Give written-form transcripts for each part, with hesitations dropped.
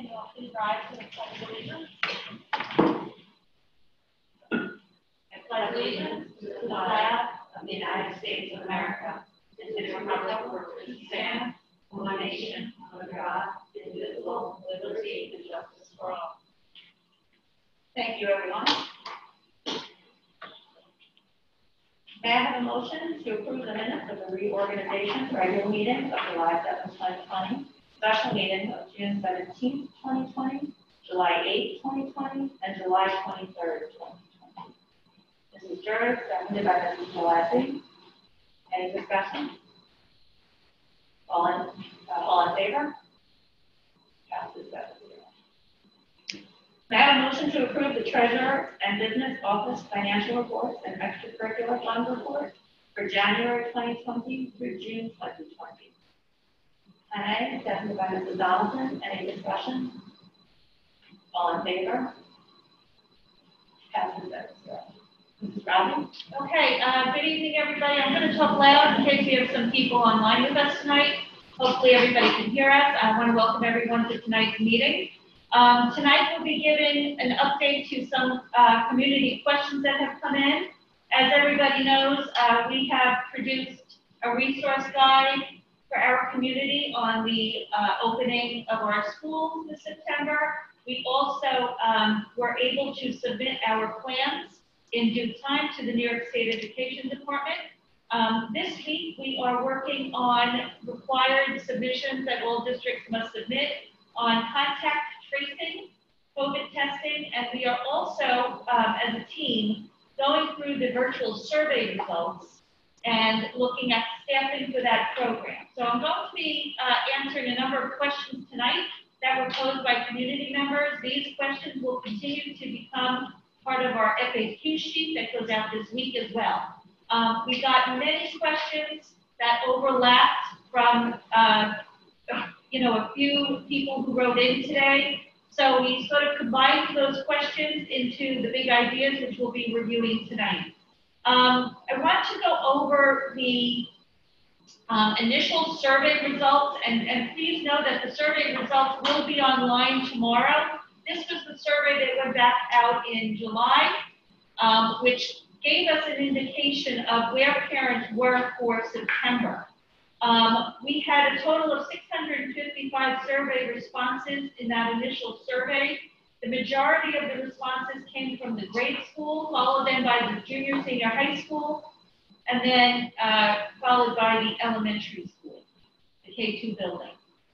can you all please rise to the Pledge of Allegiance? I pledge allegiance to the flag of the United States of America and to the republic for which it stands, one nation, under God, indivisible, with liberty and justice for all. Thank you, everyone. May I have a motion to approve the minutes of the reorganization regular meeting of July 7th, 2020, special meeting of June 17th, 2020, July 8th, 2020, and July 23rd, 2020. Mrs. Jurek, seconded by Mrs. Gillespie. Any discussion? All in favor? Passes 7-0. May I have a motion to approve the treasurer and business office financial reports and extracurricular fund report for January 2020 through June 2020? Aye, seconded by Mrs. Donaldson. Any discussion? All in favor? Passes 7-0. Mrs. Robbins? Okay, good evening, everybody. I'm going to talk loud in case we have some people online with us tonight. Hopefully everybody can hear us. I want to welcome everyone to tonight's meeting. Tonight we'll be giving an update to some community questions that have come in. As everybody knows, we have produced a resource guide for our community on the opening of our schools this September. We also were able to submit our plans in due time to the New York State Education Department. This week, we are working on required submissions that all districts must submit on contact tracing, COVID testing, and we are also, as a team, going through the virtual survey results and looking at staffing for that program. So I'm going to be answering a number of questions tonight that were posed by community members. These questions will continue to become part of our FAQ sheet that goes out this week as well. We got many questions that overlapped from a few people who wrote in today. So we sort of combined those questions into the big ideas, which we'll be reviewing tonight. I want to go over the initial survey results, and please know that the survey results will be online tomorrow. This was the survey that went back out in July, which gave us an indication of where parents were for September. We had a total of 655 survey responses in that initial survey. The majority of the responses came from the grade school, followed then by the junior, senior high school, and then followed by the elementary school, the K-2 building.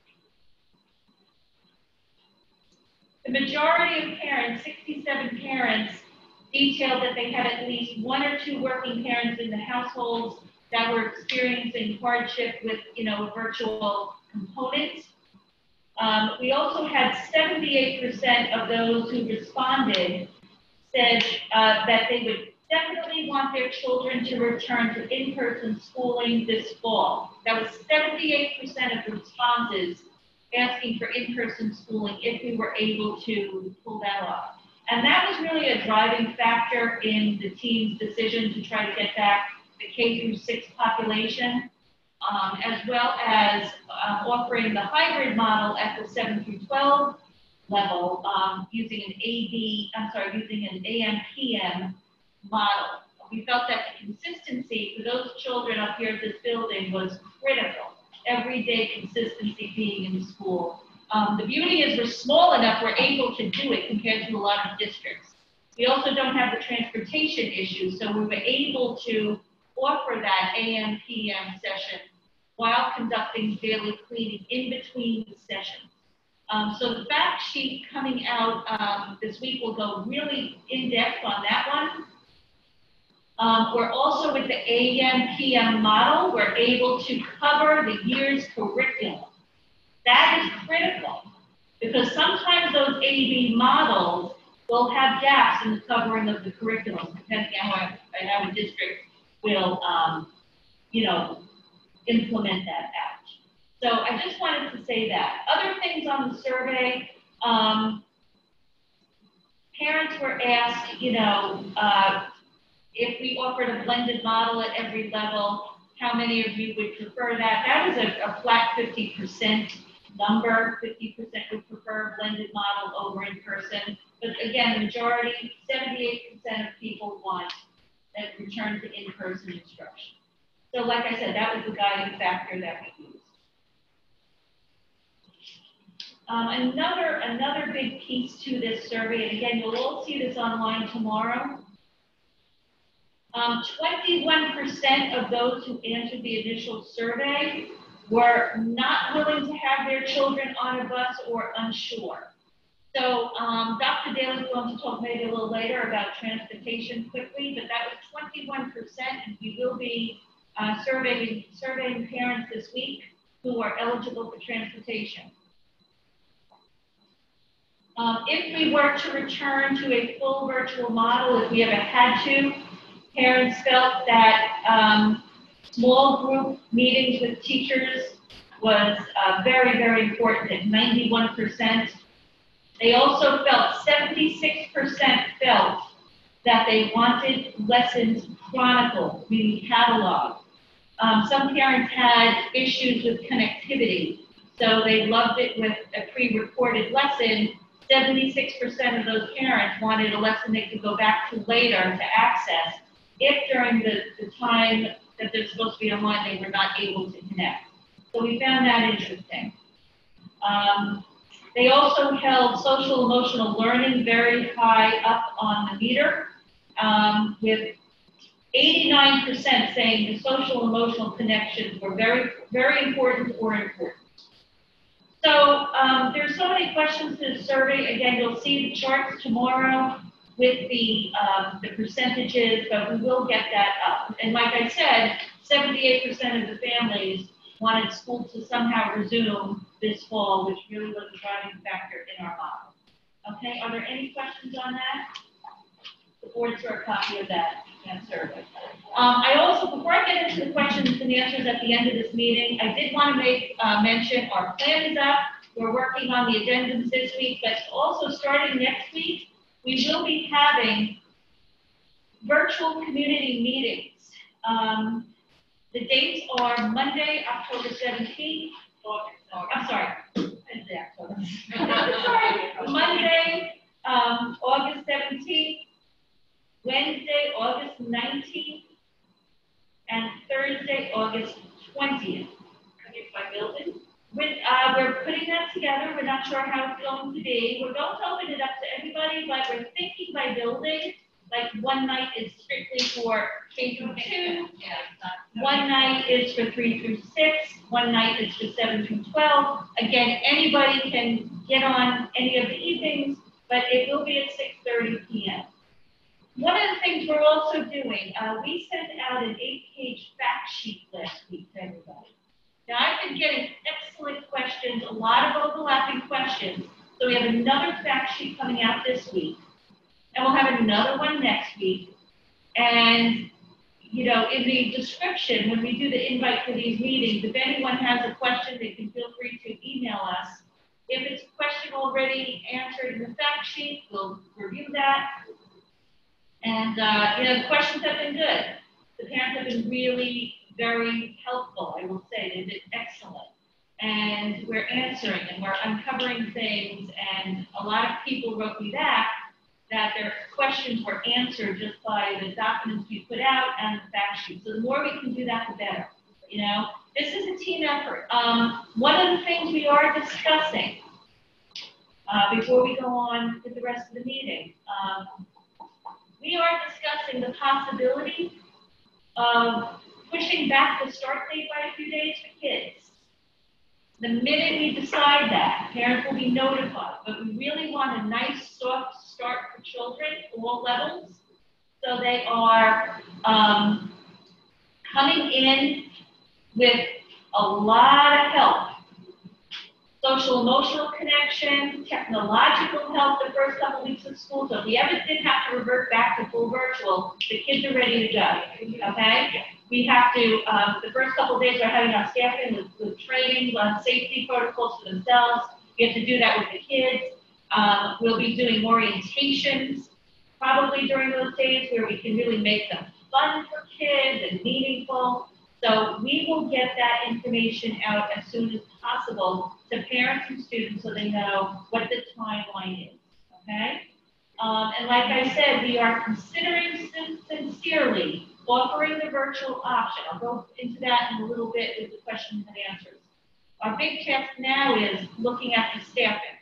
The majority of parents, 67 parents, detailed that they had at least one or two working parents in the households that were experiencing hardship with, a virtual component. We also had 78% of those who responded said that they would definitely want their children to return to in-person schooling this fall. That was 78% of the responses asking for in-person schooling if we were able to pull that off. And that was really a driving factor in the team's decision to try to get back the K-6 population, as well as offering the hybrid model at the 7 through 12 level using an AM/PM model. We felt that the consistency for those children up here at this building was critical. Everyday consistency being in school. The beauty is we're small enough, we're able to do it compared to a lot of districts. We also don't have the transportation issue, so we were able to offer that AM/PM session while conducting daily cleaning in between the sessions. So the fact sheet coming out this week will go really in depth on that one. We're also with the AM/PM model, we're able to cover the year's curriculum. That is critical because sometimes those AB models will have gaps in the covering of the curriculum, depending on how a district will, implement that out. So I just wanted to say that. Other things on the survey, parents were asked, if we offered a blended model at every level, how many of you would prefer that? That was a flat 50%. number. 50% would prefer a blended model over in person. But again, majority, 78% of people want a return to in-person instruction. So like I said, that was the guiding factor that we used. Another big piece to this survey, and again, you'll all see this online tomorrow. 21% of those who answered the initial survey were not willing to have their children on a bus or unsure. So Dr. Daly is going to talk maybe a little later about transportation quickly, but that was 21%, and we will be surveying parents this week who are eligible for transportation. If we were to return to a full virtual model, if we ever had to, parents felt that small group meetings with teachers was very, very important at 91%. They also felt 76% felt that they wanted lessons chronicled, meaning cataloged. Some parents had issues with connectivity, so they loved it with a pre-recorded lesson. 76% of those parents wanted a lesson they could go back to later to access if during the time that they're supposed to be online they were not able to connect. So we found that interesting. They also held social emotional learning very high up on the meter, with 89% saying the social emotional connections were very, very important or important. So there's so many questions to the survey. Again, you'll see the charts tomorrow with the percentages, but we will get that up. And like I said, 78% of the families wanted school to somehow resume this fall, which really was a driving factor in our model. Okay, are there any questions on that? The board saw a copy of that survey. I also, before I get into the questions and answers at the end of this meeting, I did want to make mention our plan is up. We're working on the addendums this week, but also starting next week, we will be having virtual community meetings. The dates are Monday, October 17th. I'm sorry. Monday, August 17th. Wednesday, August 19th, and Thursday, August 20th. By building? We're putting that together. We're not sure how it's going to be. We're going to open it up to everybody, but we're thinking by building. Like one night is strictly for K through 2. One night is for 3 through 6. One night is for 7 through 12. Again, anybody can get on any of the evenings, but it will be at 6:30 p.m. One of the things we're also doing, we sent out an 8-page fact sheet last week to everybody. Now, I've been getting excellent questions, a lot of overlapping questions. So we have another fact sheet coming out this week. And we'll have another one next week. And, you know, in the description, when we do the invite for these meetings, if anyone has a question, they can feel free to email us. If it's a question already answered in the fact sheet, we'll review that. And, you know, the questions have been good. The parents have been really very helpful, I will say. They've been excellent. And we're answering and we're uncovering things. And a lot of people wrote me back that their questions were answered just by the documents we put out and the fact sheet. So the more we can do that, the better. You know, this is a team effort. One of the things we are discussing before we go on with the rest of the meeting, we are discussing the possibility of pushing back the start date by a few days for kids. The minute we decide that, parents will be notified, but we really want a nice, soft start for children, all levels, so they are coming in with a lot of help. Social emotional connection, technological help the first couple weeks of school. So if we ever did have to revert back to full virtual, the kids are ready to go, okay? We have to, the first couple of days we're having our staff in with training on safety protocols for themselves. We have to do that with the kids. We'll be doing orientations probably during those days where we can really make them fun for kids and meaningful. So we will get that information out as soon as possible to parents and students so they know what the timeline is, okay? And like I said, we are considering sincerely offering the virtual option. I'll go into that in a little bit with the questions and answers. Our big task now is looking at the staffing.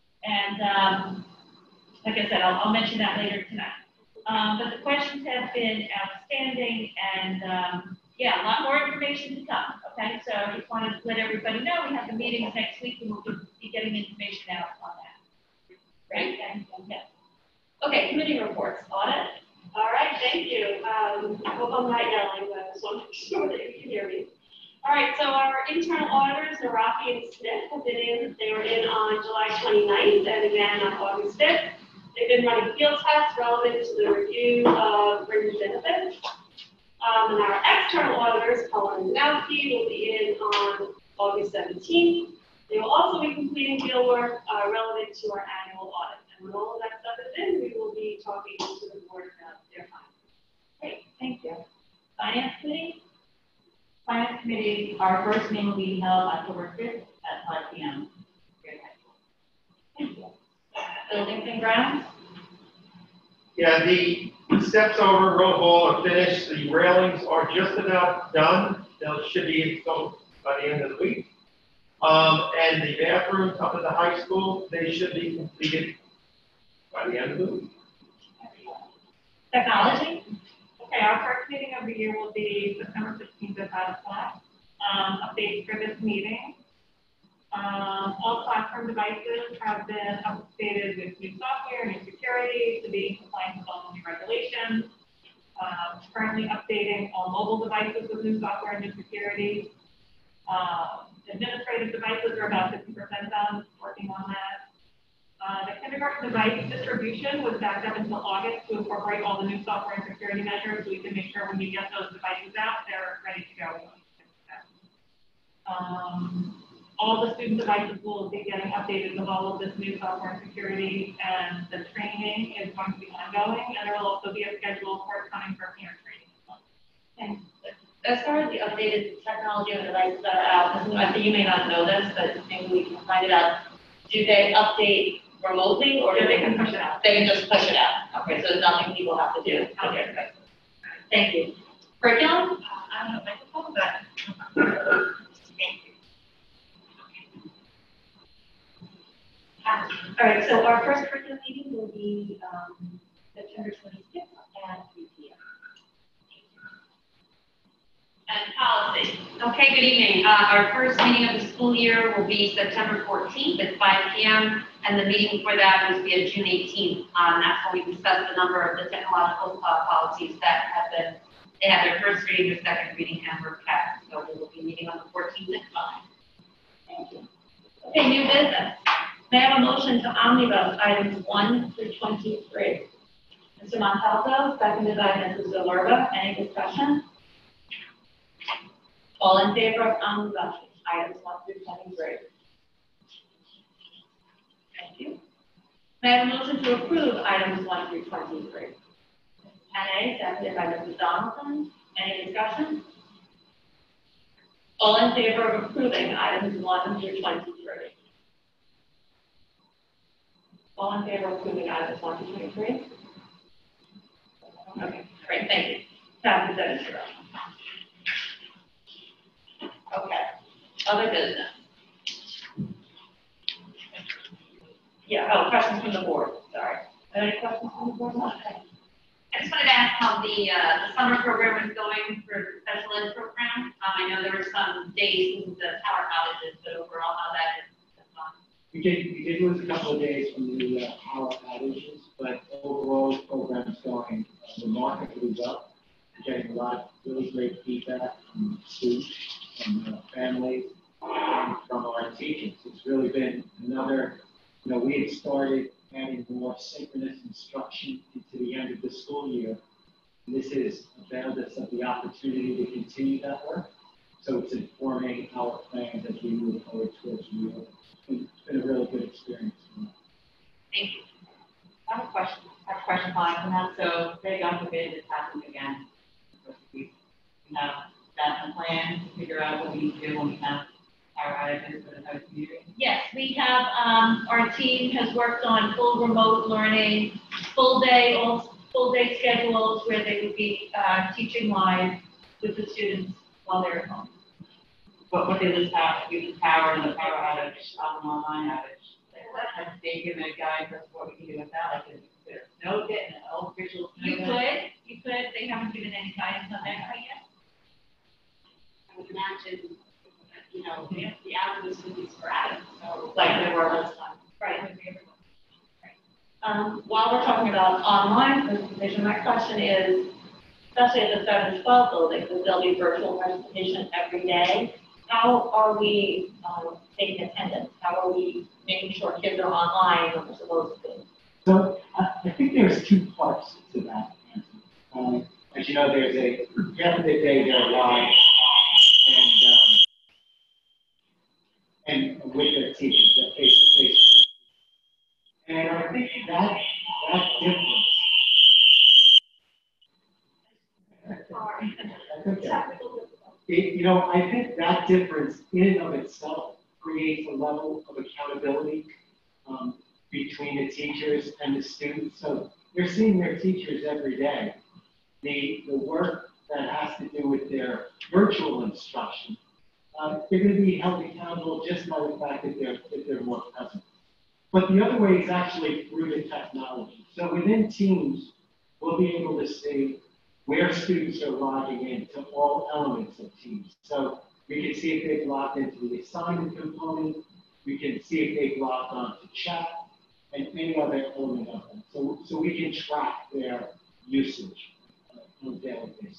And like I said, I'll mention that later tonight. But the questions have been outstanding, and yeah, a lot more information to come. Okay, so I just wanted to let everybody know we have the meetings next week, and we'll be getting information out on that. Right? Yeah. Okay, committee reports. Audit. All right, thank you. I hope I'm not yelling, but I just want to make sure that you can hear me. All right, so our internal auditors, Naraki and Smith, have been in. They were in on July 29th and again on August 5th. They've been running field tests relevant to the review of fringe benefits. And our external auditors, Cullen and Zanowski, will be in on August 17th. They will also be completing field work relevant to our annual audit. And when all of that stuff is in, we will be talking to the board about their findings. Great, thank you. Finance committee? Finance committee, our first meeting will be held October 5th at 5 p.m. here at high school. Thank you. Buildings and grounds? Yeah, the steps over Road Hall are finished. The railings are just about done. They should be installed by the end of the week. And the bathrooms up at the high school, they should be completed by the end of the week. Technology? Okay, our first meeting of the year will be September 15th at 5 o'clock. Updates for this meeting. All classroom devices have been updated with new software, new security to be in compliance with all new regulations. Currently updating all mobile devices with new software and new security. Administrative devices are about 50% done, working on that. The kindergarten device distribution was backed up until August to incorporate all the new software and security measures so we can make sure when we get those devices out, they're ready to go. All the student devices will be getting updated with all of this new software and security, and the training is going to be ongoing, and there will also be a schedule forthcoming for parent training as well. And as far as the updated technology and devices that are out, I think you may not know this, but maybe we can find it out. Do they update remotely, or Yeah, they can push it out? They can just push it out. Okay, so there's nothing people have to do. Okay, great. Thank you. Curriculum? I don't know if I can talk about it. Thank you. All right, so our first curriculum meeting will be September 26th at 3 p.m. And policy. Okay, good evening. Our first meeting of the school year will be September 14th at 5 p.m. And the meeting before that will be June 18th. That's when we discuss the number of the technological policies that have been, they had their first reading, their second reading, and were kept. So we will be meeting on the 14th at 5. Thank you. Okay, new business. May I have a motion to omnibus items 1 through 23? Mr. Montalto, seconded by Mrs. Zalurba. Any discussion? All in favor of omnibus items 1 through 23? Thank you. May I have a motion to approve items 1 through 23? N.A., seconded by Mrs. Donaldson. Any discussion? All in favor of approving items 1 through 23? All in favor of approving items 1 through 23? Okay, great, thank you. Passes 7-0. Okay, other business. Yeah, oh, questions from the board, sorry. Are there any questions from the board? Okay. I just wanted to ask how the summer program is going for the special ed program. I know there were some days in the power outages, but overall how that is. We did lose a couple of days from the power outages, but overall the program's going remarkably well. We're getting a lot of really great feedback from students, from families, and from our teachers. It's really been another, we had started adding more synchronous instruction into the end of the school year. And this has availed us of the opportunity to continue that work. So it's informing our plans as we move forward towards the year. It's been a really good experience. Thank you. I have a question, Mike, and that's so, say God forbid this happens again. We have that in plan do when we have power outages for the entire community? Yes, we have, our team has worked on full remote learning, full day schedules where they would be, teaching live with the students while they're at home. What they lose power, if you lose power and the power outage, online outage, have they given a guide for what we can do with that? Like, is there no getting all officials? You could, they haven't given any guidance on that quite yet. I would imagine, you know, the outages would be sporadic, so. Like there were last time. Right. While we're talking about online presentation, my question is, especially at the 7 to 12 building, because there'll be virtual presentation every day, how are we taking attendance? How are we making sure kids are online when they're supposed to be? So I think there's two parts to that. As you know, there's half of the day they're live and with their teachers, that face-to-face. And I think that difference. I think that difference in and of itself creates a level of accountability between the teachers and the students. So they're seeing their teachers every day. The work that has to do with their virtual instruction, they're going to be held accountable just by the fact that they're more present. But the other way is actually through the technology. So within Teams, we'll be able to see where students are logging in to all elements of Teams. So we can see if they've logged into the assignment component, we can see if they've logged on to chat, and any other element of them. So we can track their usage on a daily basis.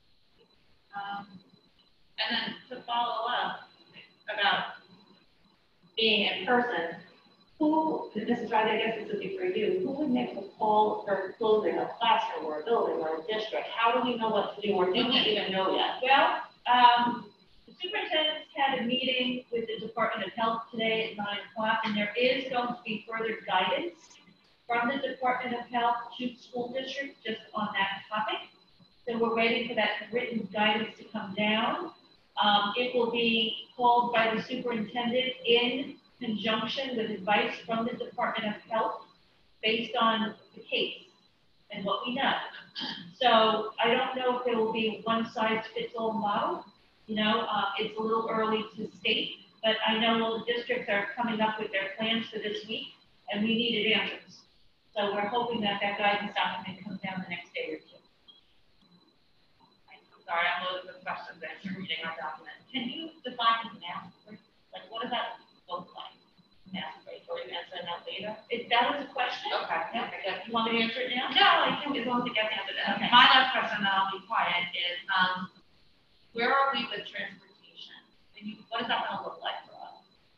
And then to follow up about being in person, this is right, I guess this would be for you, who would make the call for closing a classroom or a building or a district? How do we know what to do, or do we even know yet? Well, the superintendent's had a meeting with the Department of Health today at 9 o'clock, and there is going to be further guidance from the Department of Health to school districts just on that topic. So we're waiting for that written guidance to come down. It will be called by the superintendent in conjunction with advice from the Department of Health based on the case and what we know. So I don't know if there will be one-size-fits-all model. It's a little early to state, but I know all the districts are coming up with their plans for this week, and we needed answers. So we're hoping that guidance document comes down the next day or two. I'm sorry, I'm loaded with questions as you're reading our document. Can you define math break? Like, what does that look like? Math break, or you answer that later? That was a question? Okay. Yeah. You want me to answer it now? No, I think as long as it gets answered. Okay. My last question, then I'll be quiet, is where are we with transportation? What is that going to look like for us?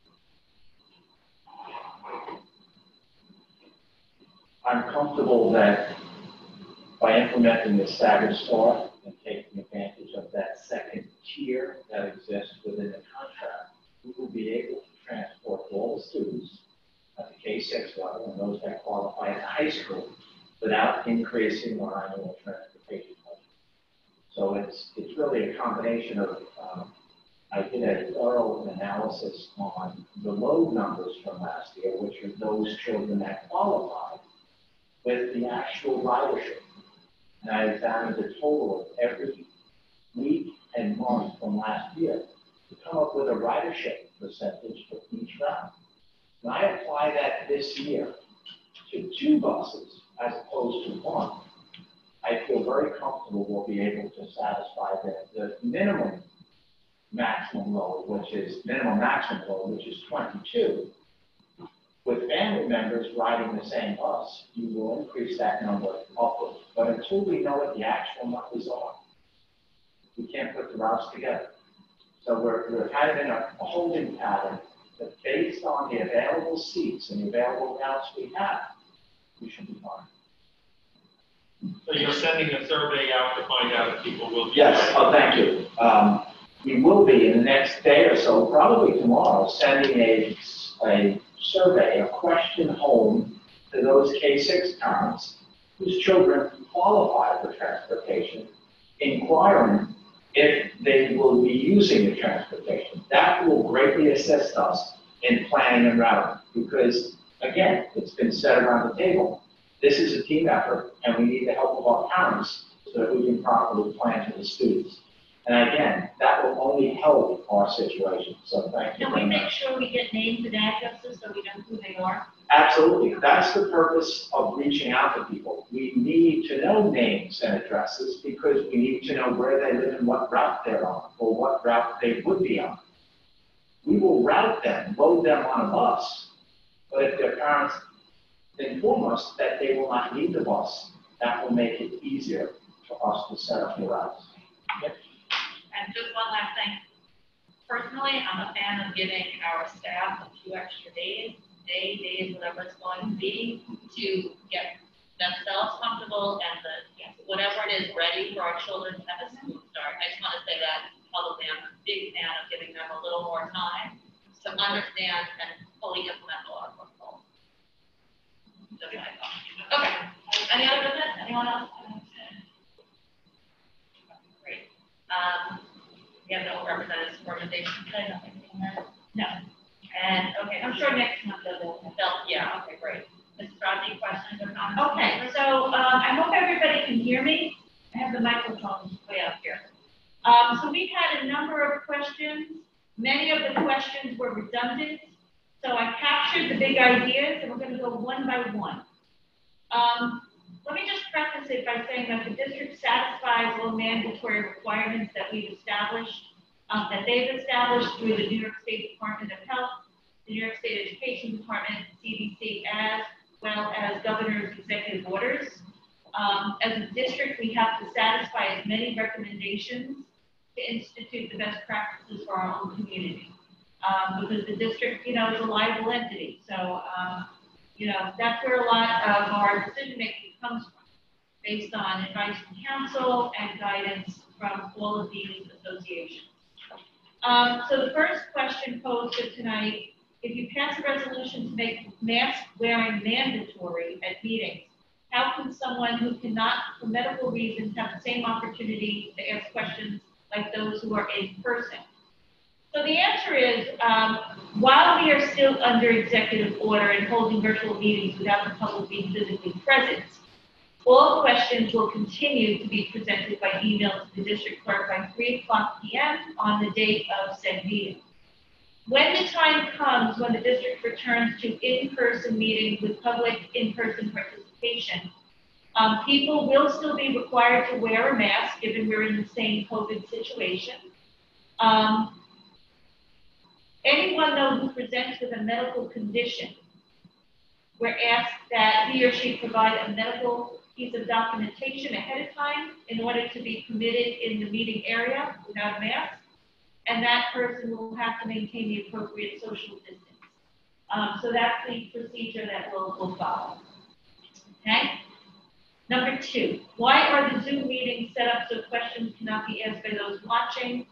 I'm comfortable that by implementing the staggered start and taking advantage of that second tier that exists within the contract, we will be able to transport all the students at the K-6 level and those that qualify at the high school without increasing our annual transportation budget. So it's really a combination of, I did a thorough analysis on the load numbers from last year, which are those children that qualify, with the actual ridership. And I examined the total of every week and month from last year to come up with a ridership percentage for each route. When I apply that this year to 2 buses as opposed to 1, I feel very comfortable we'll be able to satisfy the minimum maximum load, which is 22. With family members riding the same bus, you will increase that number upwards. But until we know what the actual numbers are, we can't put the routes together. So we're kind of in a holding pattern that based on the available seats and the available routes we have, we should be fine. So you're sending a survey out to find out if people will be. Yes, thank you. We will be in the next day or so, probably tomorrow, sending a survey, a question home to those K-6 parents whose children qualify for transportation, inquiring if they will be using the transportation. That will greatly assist us in planning and routing, because again, it's been said around the table, this is a team effort, and we need the help of our parents so that we can properly plan for the students. And again, that will only help our situation, so thank you Can we very make much. sure we get names and addresses so we know who they are? Absolutely, that's the purpose of reaching out to people. We need to know names and addresses because we need to know where they live and what route they're on, or what route they would be on. We will route them, load them on a bus, but if their parents inform us that they will not need the bus, that will make it easier for us to set up the routes. And just one last thing. Personally, I'm a fan of giving our staff a few extra days, whatever it's going to be, to get themselves comfortable and whatever it is ready for our children to have a smooth start. I just want to say that publicly, I'm a big fan of giving them a little more time to understand and fully implement all our protocols. Just my thought. Okay. Any other business? Anyone else? Great. We have no representatives from organizations today, nothing in there? No. And, okay, I'm sure next month they'll. yeah, okay, great. Mrs. Rodney, questions or comments? Okay, so, I hope everybody can hear me. I have the microphone way up here. So we've had a number of questions. Many of the questions were redundant. So I captured the big ideas and we're going to go one by one. Let me just preface it by saying that the district satisfies all mandatory requirements that we've established, that they've established through the New York State Department of Health, the New York State Education Department, CDC, as well as governor's executive orders. As a district, we have to satisfy as many recommendations to institute the best practices for our own community. Because the district, is a liable entity. So, that's where a lot of our decision making comes from, based on advice from council and guidance from all of these associations. So the first question posed for tonight, if you pass a resolution to make mask wearing mandatory at meetings, how can someone who cannot, for medical reasons, have the same opportunity to ask questions like those who are in person? So the answer is, while we are still under executive order and holding virtual meetings without the public being physically present, all questions will continue to be presented by email to the district clerk by 3:00 p.m. on the date of said meeting. When the time comes when the district returns to in-person meetings with public in-person participation, people will still be required to wear a mask, given we're in the same COVID situation. Anyone, though, who presents with a medical condition, we're asked that he or she provide a medical piece of documentation ahead of time in order to be permitted in the meeting area without a mask, and that person will have to maintain the appropriate social distance. So that's the procedure that we'll follow. Okay? Number 2, why are the Zoom meetings set up so questions cannot be asked by those watching?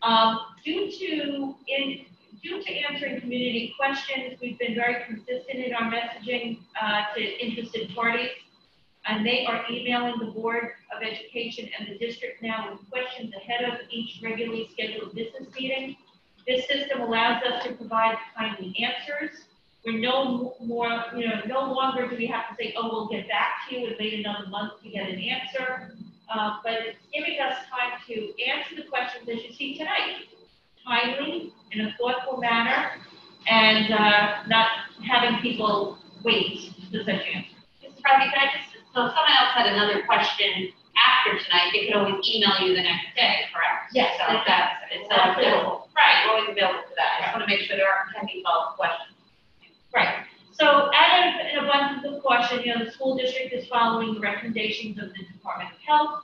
Due to answering community questions, we've been very consistent in our messaging to interested parties, and they are emailing the Board of Education and the district now with questions ahead of each regularly scheduled business meeting. This system allows us to provide timely answers. We're no longer do we have to say, oh, we'll get back to you and wait another month to get an answer. But it's giving us time to answer the questions as you see tonight, timely, in a thoughtful manner, and not having people wait for such answers. Mrs. Rodney, can I just, so if someone else had another question after tonight, they could always email you the next day, correct? Yes, So that's, it's available. Right, we're always available for that. I just want to make sure there aren't 10 follow-up questions. Right. So out of an abundance of caution, the school district is following the recommendations of the Department of Health.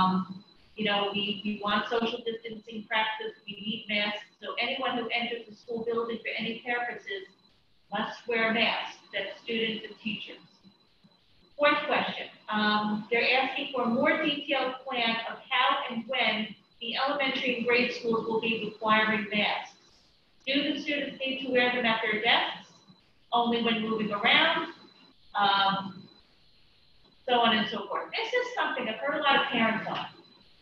We want social distancing practice, we need masks. So anyone who enters the school building for any purposes must wear a mask. That's students and teachers. Fourth question, they're asking for a more detailed plan of how and when the elementary and grade schools will be requiring masks. Do the students need to wear them at their desks, only when moving around, so on and so forth? This is something I've heard a lot of parents on.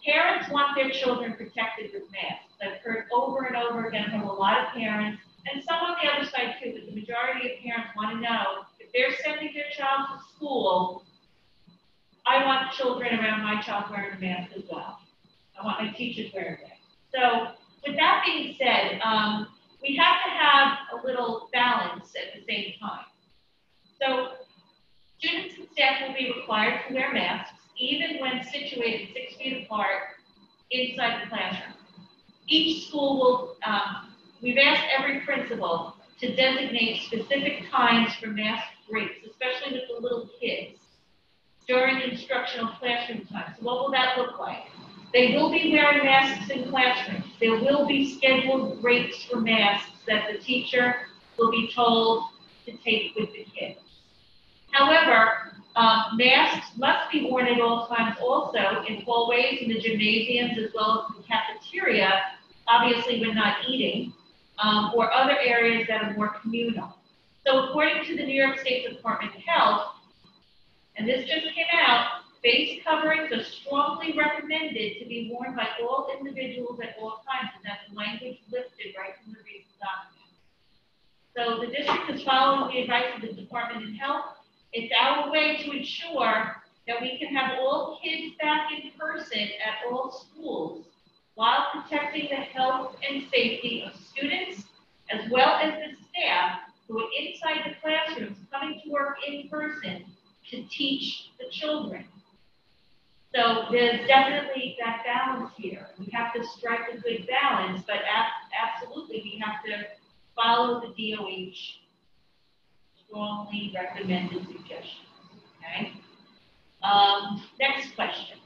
Parents want their children protected with masks. I've heard over and over again from a lot of parents, and some on the other side too, but the majority of parents want to know if they're sending their child to school, I want children around my child wearing a mask as well. I want my teachers wearing masks. So with that being said, we have to have a little balance at the same time. So students and staff will be required to wear masks, even when situated 6 feet apart inside the classroom. Each school will, we've asked every principal to designate specific times for mask breaks, especially with the little kids, during instructional classroom time. So what will that look like? They will be wearing masks in classrooms. There will be scheduled breaks for masks that the teacher will be told to take with the kids. However, masks must be worn at all times also in hallways, in the gymnasiums, as well as the cafeteria, obviously when not eating, or other areas that are more communal. So according to the New York State Department of Health, and this just came out, face coverings are strongly recommended to be worn by all individuals at all times, and that's language listed right from the recent document. So the district is following the advice of the Department of Health. It's our way to ensure that we can have all kids back in person at all schools while protecting the health and safety of students as well as the staff who are inside the classrooms coming to work in person to teach the children. So there's definitely that balance here. We have to strike a good balance, but absolutely we have to follow the DOH strongly recommended suggestions, okay? Next question.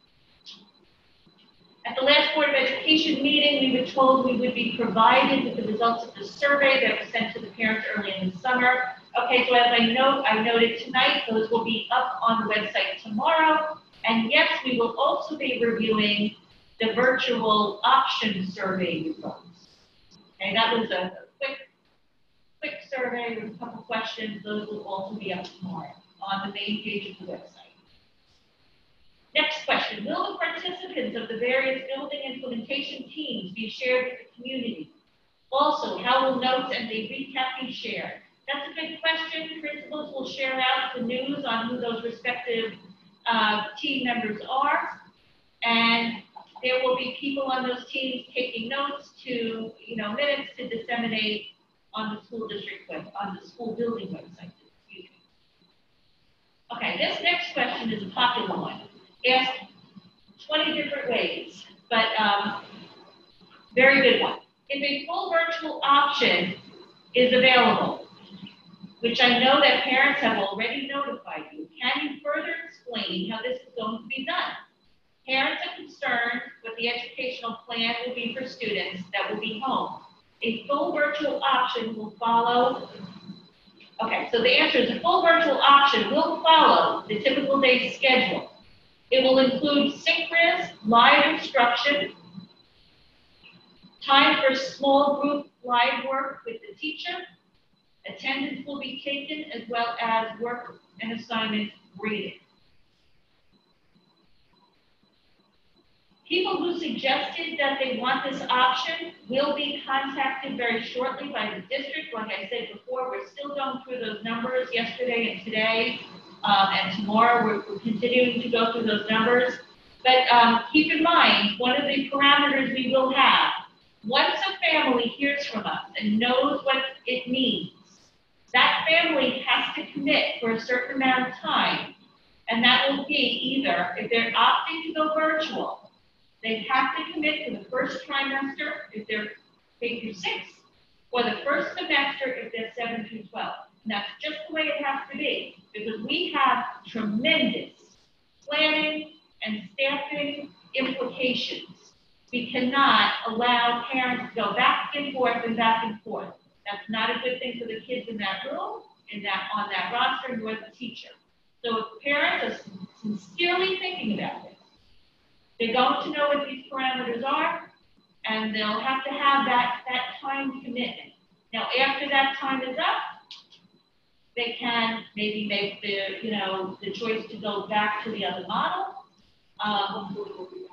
At the last Board of Education meeting, we were told we would be provided with the results of the survey that was sent to the parents early in the summer. Okay, so as I noted tonight, those will be up on the website tomorrow. And yes, we will also be reviewing the virtual option survey results. Okay, that was a quick survey with a couple questions. Those will also be up tomorrow on the main page of the website. Next question, will the participants of the various building implementation teams be shared with the community? Also, how will notes and the recap be shared? That's a good question. Principals will share out the news on who those respective team members are, and there will be people on those teams taking notes to, minutes to disseminate on the school district web, on the school building website. Excuse me. Okay, this next question is a popular one, asked 20 different ways, but very good one. If a full virtual option is available, which I know that parents have already notified you, can you further explain how this is going to be done? Parents are concerned what the educational plan will be for students that will be home. A full virtual option will follow. Okay, so the answer is a full virtual option will follow the typical day schedule. It will include synchronous live instruction, time for small group live work with the teacher. Attendance will be taken as well as work and assignment grading. People who suggested that they want this option will be contacted very shortly by the district. Like I said before, we're still going through those numbers yesterday and today, and tomorrow we're continuing to go through those numbers. But keep in mind, one of the parameters we will have, once a family hears from us and knows what it means, that family has to commit for a certain amount of time, and that will be either, if they're opting to go virtual, they have to commit for the first trimester if they're K through 6, or the first semester if they're 7 through 12. And that's just the way it has to be, because we have tremendous planning and staffing implications. We cannot allow parents to go back and forth and back and forth. That's not a good thing for the kids in that room, on that roster, nor the teacher. So if parents are sincerely thinking about this, they're going to know what these parameters are, and they'll have to have that time commitment. Now, after that time is up, they can maybe make the choice to go back to the other model.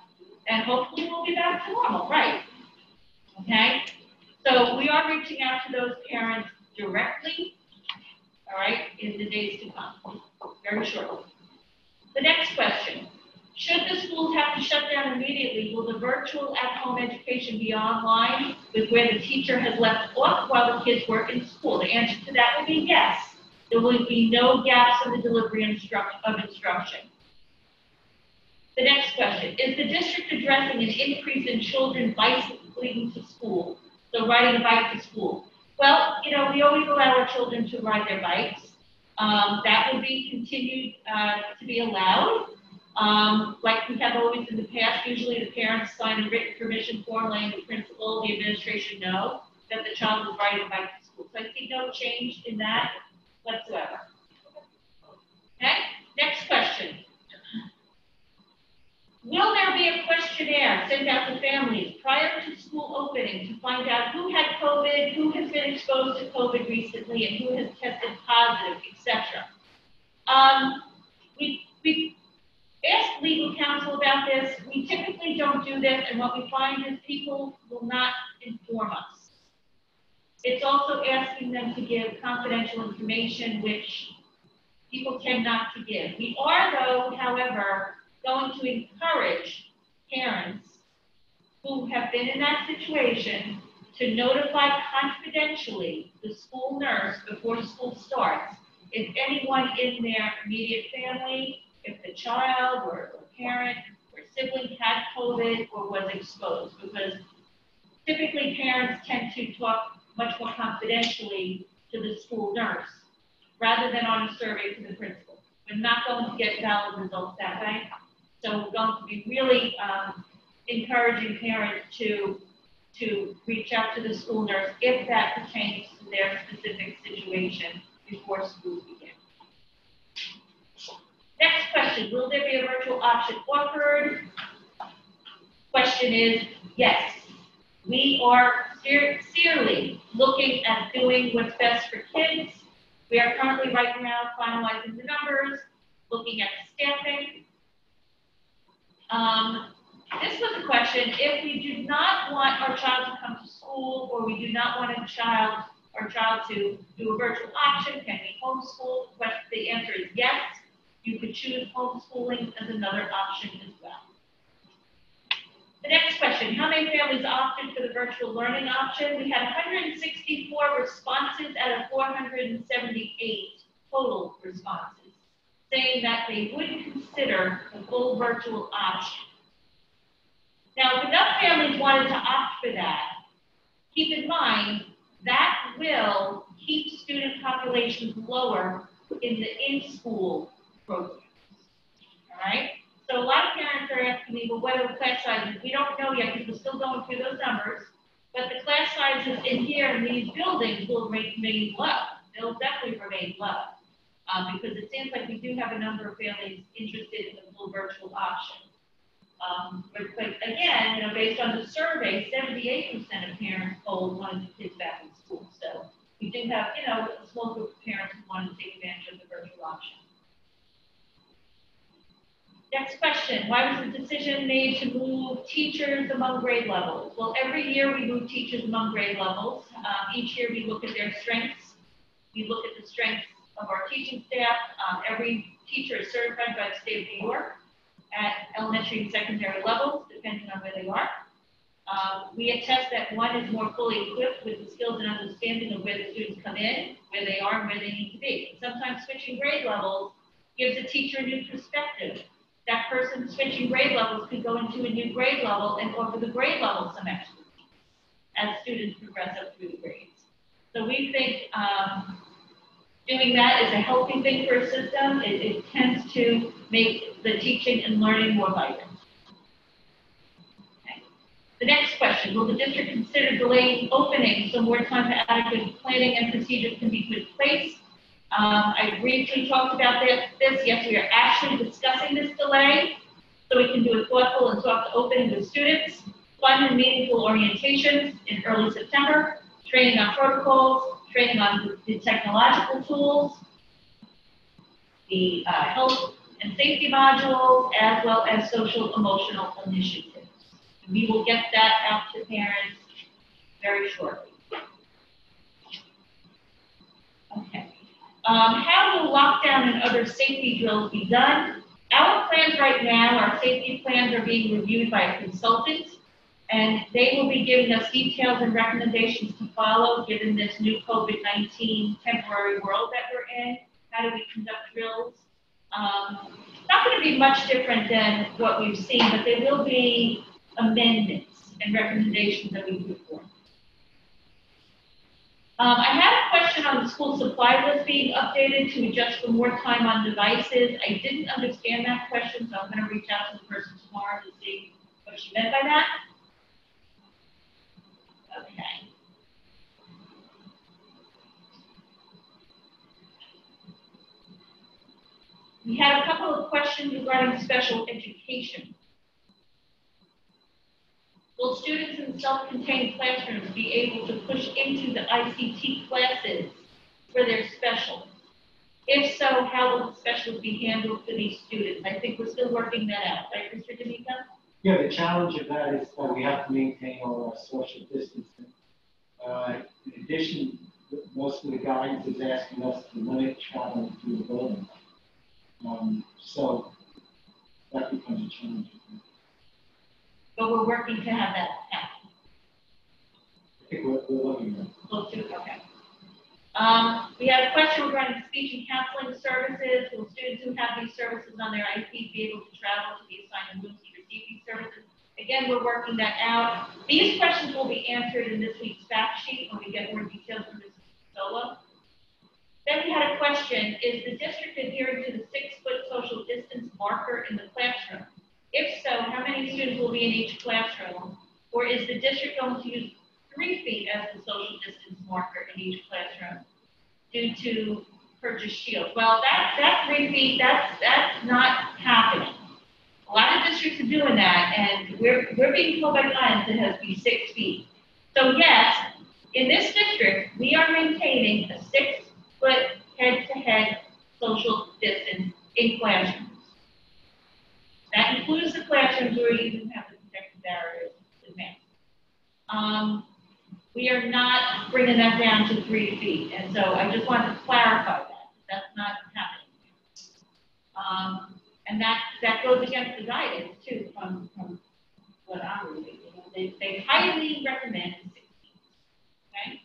And hopefully we'll be back to normal, right? Okay? So we are reaching out to those parents directly, all right, in the days to come, very shortly. The next question, should the schools have to shut down immediately, will the virtual at-home education be online with where the teacher has left off while the kids work in school? The answer to that will be yes. There will be no gaps in the delivery of instruction. The next question, is the district addressing an increase in children bicycling to school, so riding a bike to school? Well, you know, we always allow our children to ride their bikes. That will be continued to be allowed. Like we have always in the past, usually the parents sign a written permission form letting the principal, the administration know that the child is riding a bike to school. So I see no change in that whatsoever. Okay, next question. Will there be a questionnaire sent out to families prior to school opening to find out who had COVID, who has been exposed to COVID recently, and who has tested positive, etc.? We asked legal counsel about this. We typically don't do this, and what we find is people will not inform us. It's also asking them to give confidential information, which people tend not to give. We are, though, however, going to encourage parents who have been in that situation to notify confidentially the school nurse before school starts if anyone in their immediate family, if the child or parent or sibling had COVID or was exposed, because typically parents tend to talk much more confidentially to the school nurse rather than on a survey to the principal. We're not going to get valid results that way. So we're going to be really encouraging parents to reach out to the school nurse if that pertains to their specific situation before school begins. Next question, will there be a virtual option offered? Question is yes. We are sincerely looking at doing what's best for kids. We are currently right now finalizing the numbers, looking at staffing. This was a question, if we do not want our child to come to school or we do not want our child to do a virtual option, can we homeschool? The answer is yes. You could choose homeschooling as another option as well. The next question, how many families opted for the virtual learning option? We had 164 responses out of 478 total responses, saying that they would consider the full virtual option. Now, if enough families wanted to opt for that, keep in mind that will keep student populations lower in the in-school programs, all right? So a lot of parents are asking me, well, what are the class sizes? We don't know yet because we're still going through those numbers, but the class sizes in here in these buildings will remain low. They'll definitely remain low because it seems like we do have a number of families interested in the full virtual option. But again, you know, based on the survey, 78% of parents told wanted the kids back in school. So we do have, you know, a small group of parents who wanted to take advantage of the virtual option. Next question, why was the decision made to move teachers among grade levels? Well, every year we move teachers among grade levels. Each year we look at their strengths. We look at the strengths of our teaching staff. Every teacher is certified by the state of New York at elementary and secondary levels, depending on where they are. We attest that one is more fully equipped with the skills and understanding of where the students come in, where they are, and where they need to be. Sometimes switching grade levels gives a teacher a new perspective. That person switching grade levels could go into a new grade level and offer the grade level some expertise as students progress up through the grades. So we think doing that is a healthy thing for a system. It tends to make the teaching and learning more vibrant. Okay. The next question, will the district consider delaying opening so more time for adequate planning and procedures can be put in place? I briefly talked about this. Yes, we are actually discussing this delay so we can do a thoughtful and soft opening with students, fun and meaningful orientations in early September, training on protocols, training on the technological tools, the health and safety modules, as well as social emotional initiatives. We will get that out to parents very shortly. Okay. How will lockdown and other safety drills be done? Our plans right now, our safety plans are being reviewed by a consultant, and they will be giving us details and recommendations to follow given this new COVID-19 temporary world that we're in. How do we conduct drills? Not going to be much different than what we've seen, but there will be amendments and recommendations that we put forth. I had a question on the school supply list being updated to adjust for more time on devices. I didn't understand that question, so I'm going to reach out to the person tomorrow to see what she meant by that. Okay. We had a couple of questions regarding special education. Will students in self-contained classrooms be able to push into the ICT classes for their specials? If so, how will the specials be handled for these students? I think we're still working that out, right, Mr. D'Amico? Yeah, the challenge of that is that we have to maintain all our social distancing. In addition, most of the guidance is asking us to limit travel through the building. So that becomes a challenge. But we're working to have that happen. I think we're looking at it. We'll do, okay. We had a question regarding speech and counseling services. Will students who have these services on their IP be able to travel to the assigned rooms to receive these services? Again, we're working that out. These questions will be answered in this week's fact sheet when we get more details from Mrs. Solo. Then we had a question, is the district adhering to the 6-foot social distance marker in the classroom? If so, how many students will be in each classroom? Or is the district going to use 3 feet as the social distance marker in each classroom due to purchase shields? Well, that 3 feet, that's not happening. A lot of districts are doing that, and we're being told by guidance it has to be 6 feet. So yes, in this district, we are maintaining a 6-foot head-to-head social distance in classrooms. That includes the classrooms where you even have the protective barriers in there. We are not bringing that down to 3 feet, and so I just wanted to clarify that. That's not happening. And that goes against the guidance too from what I'm reading. You know, they highly recommend 6 feet. Okay.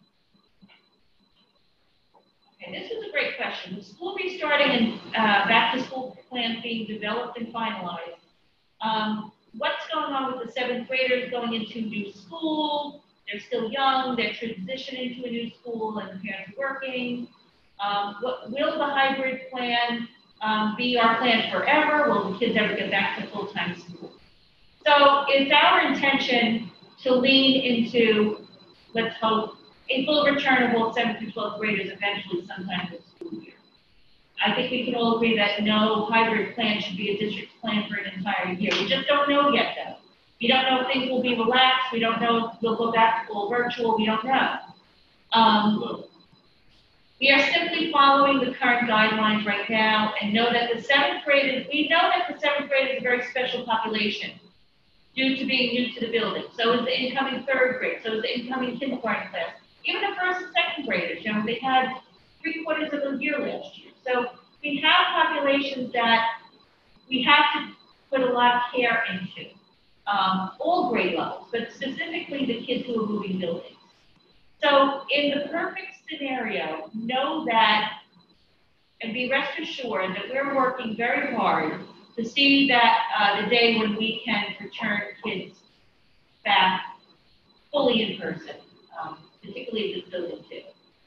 Okay, this is a great question. With school restarting and back to school plans being developed and finalized, what's going on with the 7th graders going into new school? They're still young, they're transitioning to a new school and the parents are working. What will the hybrid plan be our plan forever? Will the kids ever get back to full-time school? So it's our intention to lean into, let's hope, a full return of all 7th through 12th graders eventually sometime this school year. I think we can all agree that no hybrid plan should be a district plan for an entire year. We just don't know yet, though. We don't know if things will be relaxed. We don't know if we'll go back to full virtual. We don't know. We are simply following the current guidelines right now and know that the 7th graders, we know that the 7th grade is a very special population due to being new to the building. So is the incoming 3rd grade. So is the incoming kindergarten class. Even the 1st and 2nd graders, you know, they had 3/4 of a year last year. So we have populations that we have to put a lot of care into, all grade levels, but specifically the kids who are moving buildings. So in the perfect scenario, know that and be rest assured that we're working very hard to see that the day when we can return kids back fully in person. Particularly this building too.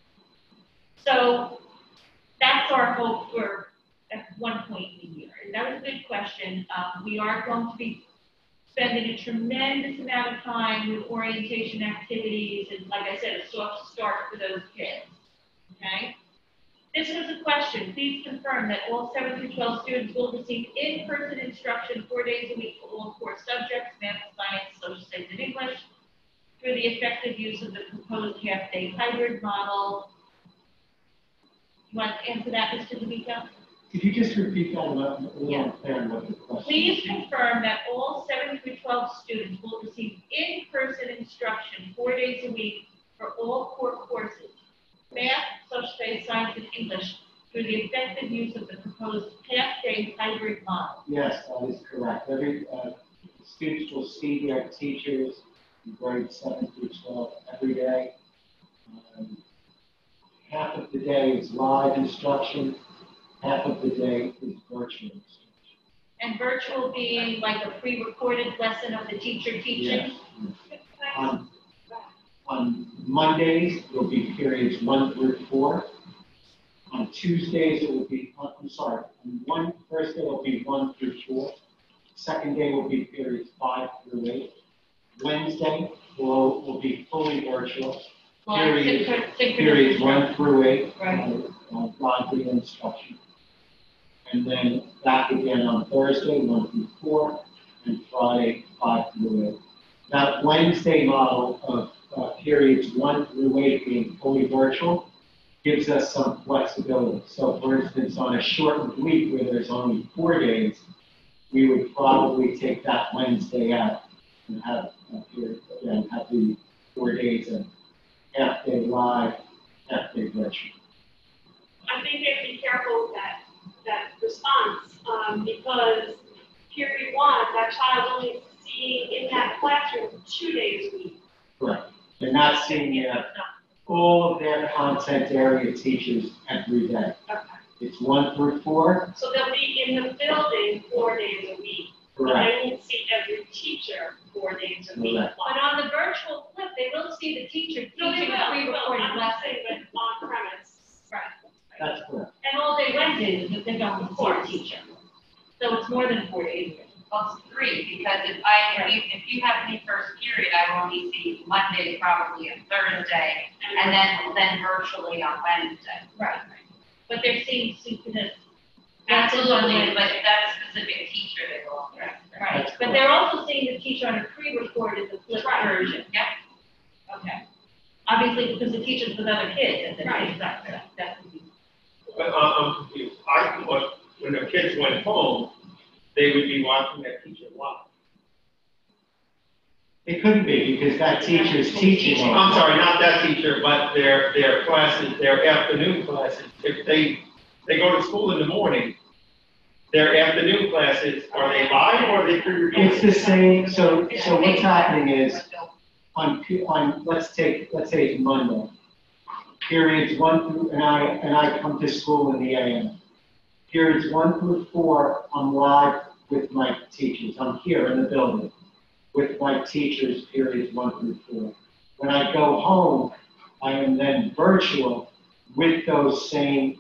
So that's our hope for at one point in the year. And that was a good question. We are going to be spending a tremendous amount of time with orientation activities and, like I said, a soft start for those kids. Okay? This was a question. Please confirm that all 7th through 12 students will receive in-person instruction 4 days a week for all 4 subjects, math, science, social studies, and English, through the effective use of the proposed half-day hybrid model. You want to answer that, Mr. D'Amico? Could you just repeat that a little Yeah. unclear on what the question Please is? confirm that all 7 through 12 students will receive in-person instruction 4 days a week for all core courses, math, social studies, science, and English, through the effective use of the proposed half-day hybrid model. Yes, that is correct. Every, students will see their teachers in grades 7 through 12 every day. Half of the day is live instruction, half of the day is virtual instruction. And virtual being like a pre-recorded lesson of the teacher teaching? Yes. On Mondays, it will be periods 1 through 4. On Tuesdays, it will be, on first day it will be 1 through 4. Second day will be periods 5 through 8. Wednesday will be fully virtual. Periods 1 through 8, Right. live video instruction. And then back again on Thursday, 1 through 4, and Friday, 5 through 8. That Wednesday model of periods 1 through 8 being fully virtual gives us some flexibility. So for instance, on a shortened week where there's only 4 days, we would probably take that Wednesday out and have the 4 days of half day live, half day virtual. I think they have to be careful with that response, because period 1, that child's only seeing in that classroom 2 days a week. Correct. They're not seeing all of their content area teachers every day. Okay. It's 1 through 4. So they'll be in the building 4 days a week. Correct. But they won't see every teacher 4 days a week. Correct. But on the virtual flip, they will see the teacher No, they teaching a will. pre-recorded I'm lesson. saying, but on premise. Right. That's correct. And all day Wednesdays is they're going to see a teacher. So it's more than 4 days. Well, it's 3, because if you have me first period, I will only see Monday, probably, and Thursday, and then virtually on Wednesday. Right. But they're seeing synchronous. Absolutely, but if that's a specific teacher, they will. Right, but they're also seeing the teacher on a pre-recorded, the flipped version. Yep. Okay. Obviously, because the teacher's with other kids at the Right. same time. That would be. But I'm confused. I thought when the kids went home, they would be watching that teacher live. It couldn't be because that teacher's teaching. I'm sorry, not that teacher, but their classes, their afternoon classes. If they go to school in the morning, their afternoon classes, are they live or are they pre-recorded? It's the same. So what's happening is on let's say it's Monday. Periods 1 through and I come to school in the AM. Periods 1 through 4, I'm live with my teachers. I'm here in the building with my teachers, periods 1 through 4. When I go home, I am then virtual with those same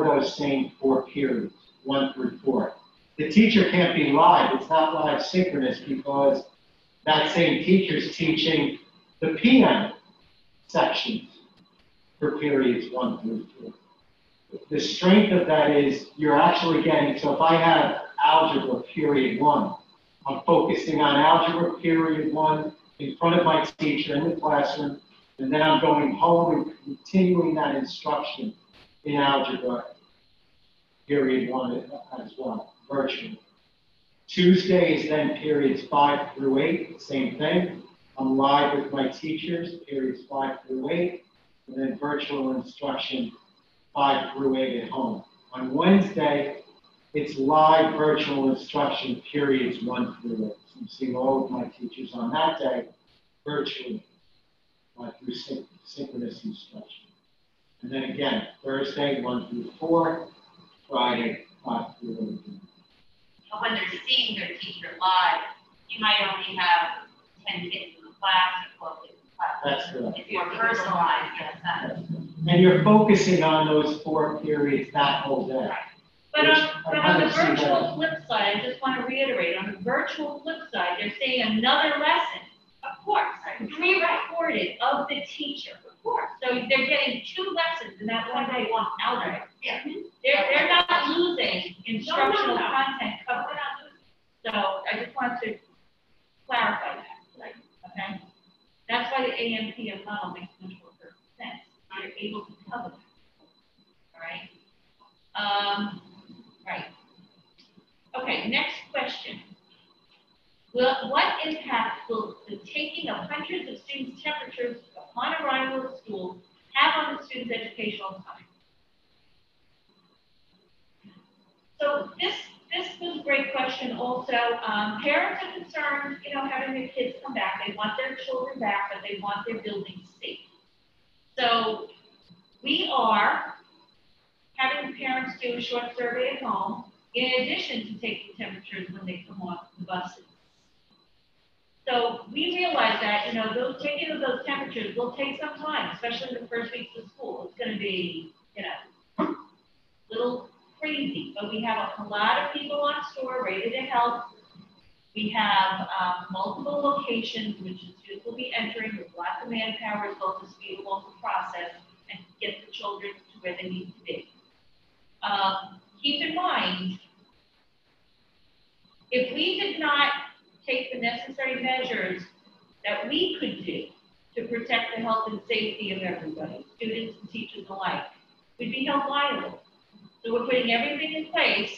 4 periods, 1 through 4. The teacher can't be live. It's not live synchronous because that same teacher's teaching the PM sections for periods 1 through 4. The strength of that is you're actually getting, so if I have algebra period 1, I'm focusing on algebra period 1 in front of my teacher in the classroom, and then I'm going home and continuing that instruction in algebra period 1 as well, virtually. Tuesday is then periods 5 through 8, same thing. I'm live with my teachers, periods 5 through 8, and then virtual instruction 5 through 8 at home. On Wednesday, it's live virtual instruction periods 1 through 8. So I'm seeing all of my teachers on that day virtually through synchronous instruction. And then again, Thursday 1 through 4, Friday 5 through 8. But when they're seeing their teacher live, you might only have 10 kids in the class or 12 kids in the class. That's correct. It's more personalized in a sense. And you're focusing on those 4 periods that whole day. But on the haven't seen virtual that. flip side, I just want to reiterate, on the virtual flip side, they're seeing another lesson, of course, pre-recorded of the teacher, of course. So they're getting 2 lessons in that one day, one algebra. Yeah. They're not losing instructional No. content covered. So I just want to clarify that, okay? That's why the AM/PM model makes much more perfect sense. You're able to cover that, all right? Okay, next question. What impact will the taking of hundreds of students' temperatures upon arrival at school have on the students' educational time? So this was a great question also. Parents are concerned, having their kids come back. They want their children back, but they want their buildings safe. So we are having the parents do a short survey at home, in addition to taking temperatures when they come off the buses. So we realize that, those taking of those temperatures will take some time, especially the first weeks of school. It's going to be, a little crazy, but we have a lot of people on store ready to help. We have multiple locations, which the students will be entering with lots of manpower, as well as speed along the process, and get the children to where they need to be. Keep in mind, if we did not take the necessary measures that we could do to protect the health and safety of everybody, students and teachers alike, we'd be held liable. So we're putting everything in place,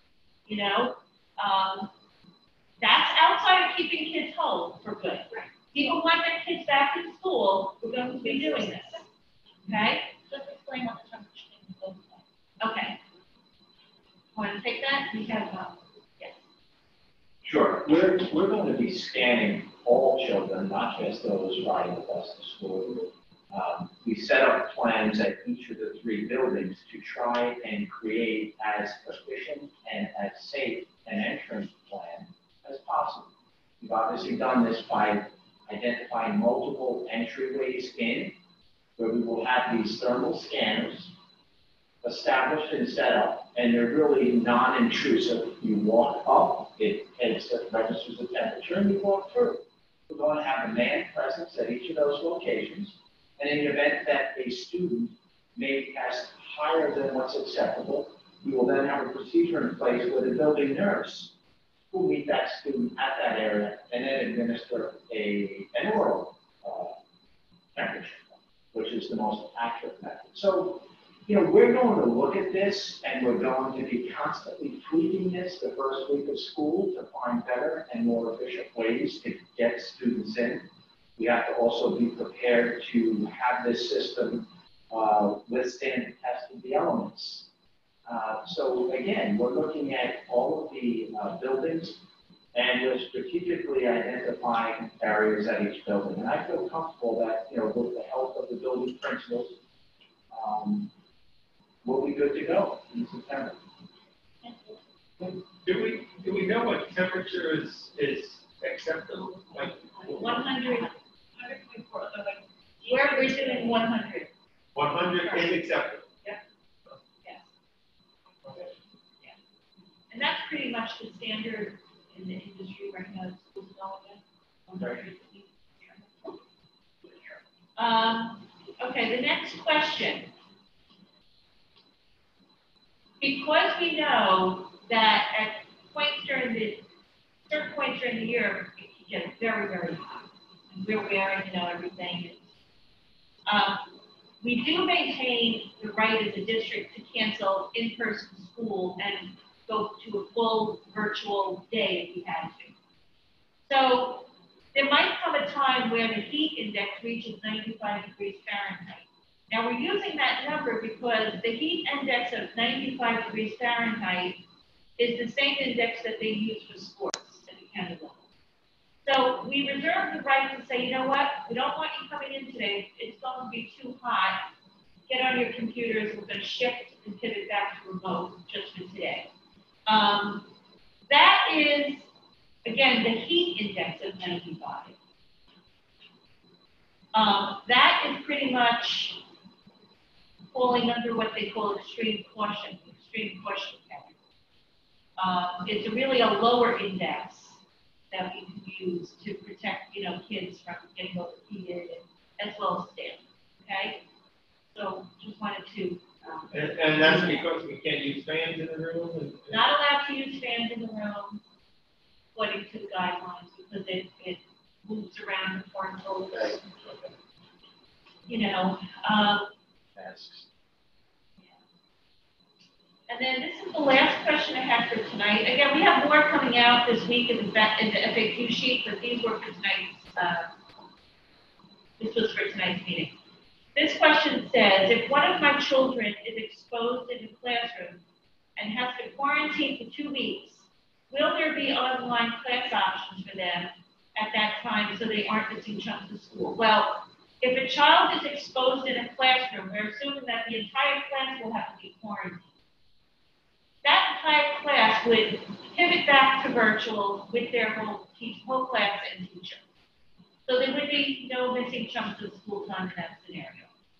that's outside of keeping kids home for good. People want their kids back in school, we're going to be doing this, okay? Just explain what the temperature is. Okay. Want to take that? We have, yes. Sure. We're going to be scanning all children, not just those riding the bus to school. We set up plans at each of the 3 buildings to try and create as efficient and as safe an entrance plan as possible. We've obviously done this by identifying multiple entryways in, where we will have these thermal scanners established and set up, and they're really non-intrusive. You walk up, it registers the temperature, and you walk through. We're going to have a man presence at each of those locations, and in the event that a student may test higher than what's acceptable, we will then have a procedure in place where the building nurse will meet that student at that area and then administer an oral temperature, which is the most accurate method. So, we're going to look at this, and we're going to be constantly tweaking this the first week of school to find better and more efficient ways to get students in. We have to also be prepared to have this system withstand the test of the elements. So again, we're looking at all of the buildings, and we're strategically identifying areas at each building. And I feel comfortable that, with the help of the building principals, we'll be good to go in September. Do we know what temperature is acceptable? Like 100. We're doing 100. 100 is acceptable. Yes. And that's pretty much the standard in the industry right now. Schools development. Okay, the next question. Because we know that at certain points during the year, it can get very, very hot. And we're wearing, everything. We do maintain the right as a district to cancel in-person school and go to a full virtual day if we had to. So there might come a time where the heat index reaches 95 degrees Fahrenheit. Now we're using that number because the heat index of 95 degrees Fahrenheit is the same index that they use for sports at the county level. So we reserve the right to say, you know what, we don't want you coming in today. It's going to be too hot. Get on your computers. We're going to shift and pivot back to remote just for today. That is, again, the heat index of 95. That is pretty much falling under what they call extreme caution category. It's really a lower index that we can use to protect, kids from getting overheated as well as stand. Okay, so just wanted to. And that's because we can't use fans in the room. Not allowed to use fans in the room, according to the guidelines, because it moves around the particles. Masks. And And then this is the last question I have for tonight. Again, we have more coming out this week in the FAQ sheet, but these were for tonight's, this was for tonight's meeting. This question says, if one of my children is exposed in the classroom and has to quarantine for 2 weeks, will there be online class options for them at that time so they aren't missing chunks of school? Well, if a child is exposed in a classroom, we're assuming that the entire class will have to be quarantined. That entire class would pivot back to virtual with their whole class and teacher. So there would be no missing chunks of school time in that scenario.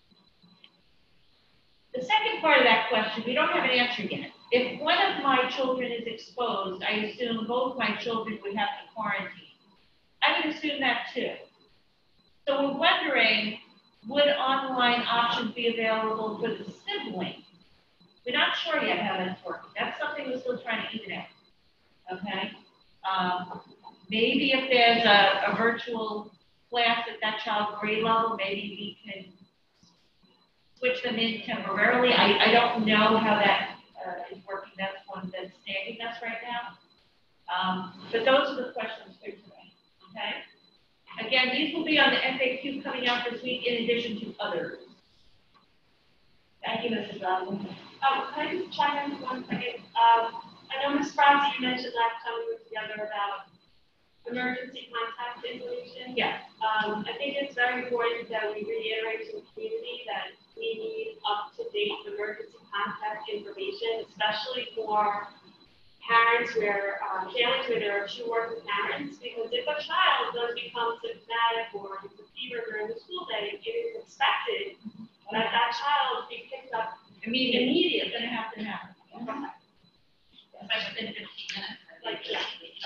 The second part of that question, we don't have an answer yet. If one of my children is exposed, I assume both my children would have to quarantine. I would assume that too. So we're wondering, would online options be available for the sibling? We're not sure yet how that's working. That's something we're still trying to even out. Okay? Maybe if there's a virtual class at that child's grade level, maybe we can switch them in temporarily. I don't know how that is working. That's one that's nagging us right now. But those are the questions for today. Okay? Again, these will be on the FAQ coming out this week in addition to others. Thank you, Mrs. Robinson. Can I just chime in for 1 second? I know Ms. Francie, you mentioned last time we were together about emergency contact information. Yeah. I think it's very important that we reiterate to the community that we need up-to-date emergency contact information, especially for parents where, families where there are 2 working parents, because if a child does become symptomatic or has a fever during the school day, it is expected that that child be picked up immediately. It's going to have to happen. Especially within 15 minutes. Like, yeah.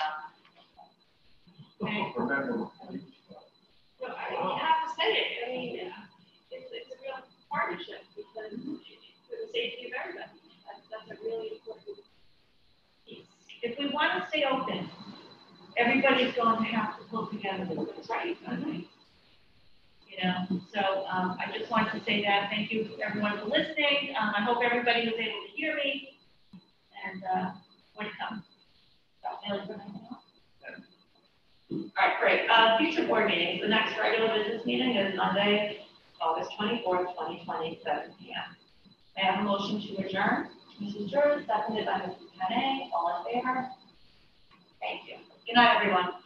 Remember. So I have to say it. I mean, it's a real partnership because for the safety of everybody, that's a really important piece. If we want to stay open, everybody's going to have to pull together. That's right. You know, so I just wanted to say that. Thank you everyone for listening. I hope everybody was able to hear me and more to come. All right, great. Future board meetings. The next regular business meeting is Monday, August 24th, 2020, 7 p.m. May I have a motion to adjourn? Mrs. Drew, seconded by Mrs. Kane. All in favor? Thank you. Good night, everyone.